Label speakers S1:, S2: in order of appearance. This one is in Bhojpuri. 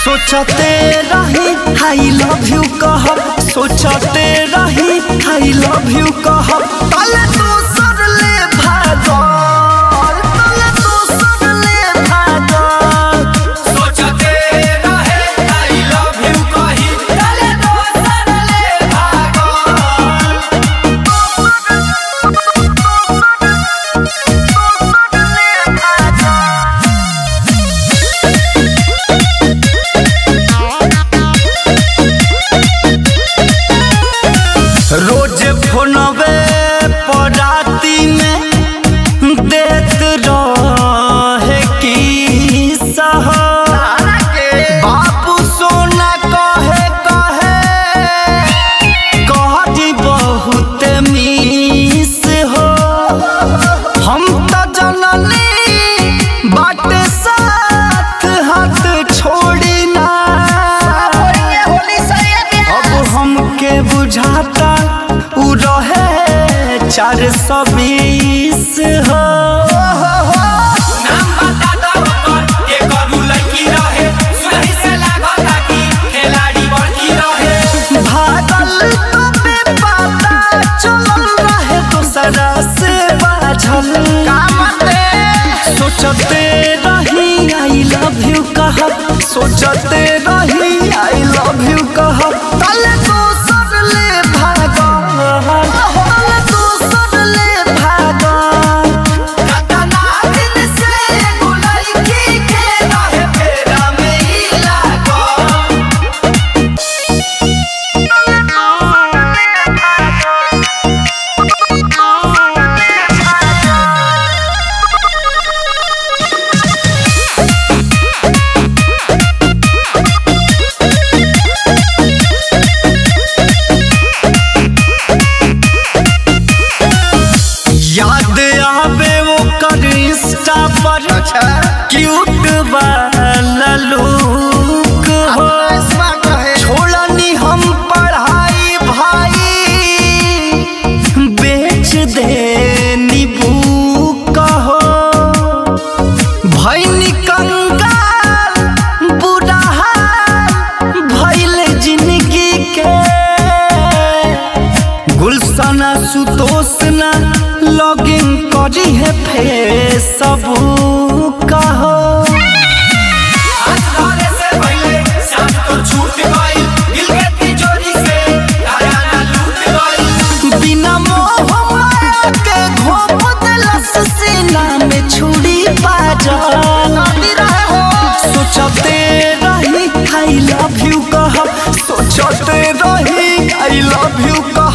S1: सोचते रही आई लव यू कहब, सोचते रही आई लव यू कहब, तले दूसर ले भागल, तले दूसर ले भागल।
S2: सोचते रहे आई लव यू कही, तले दूसर ले भागल।
S1: रोज फोनवे पर राती में देत रहे की सह बाबू सोना कहे कहे कहती बहुत मिस हो। हम तो जननी बाटे साथ हाथ छोड़ी ना, अब हमके बुझाता उ रहे 420 हो।
S2: नाम बता दो ओकर, के करू लड़की रहे, सुनही से लागता कि खिलाड़ी बड़की रहे।
S1: भागल तो पे पता चलल रहे दूसरा से बाझल। सोचते रही आई लव यू कहब, सोचते रही आई लव यू कहब, तले दूसर ले भागल, तले दूसर ले भागल।
S2: कतना दिन से एगो लड़की के रहे फेरा में ही लागल।
S1: याद आवे वो कर इंस्टा पर क्यूट वाला लुक हो। छोड़नी हम पढ़ाई भाई बेच देनी बुक हो। भैनी कंगाल बुरा हाल भइल जिंदगी के, गुलशना सुतोषना लॉगिन करी है फेसबुक हो।
S2: आज घरे से पहले शाम को छूट गई, दिल के तिजोरी से खजाना लूट गई।
S1: बिना मोह माया के घोप देलस सीना में छुरी बाजल। सोचते रही आई लव यू कहब, सोचते रही आई लव यू कहब।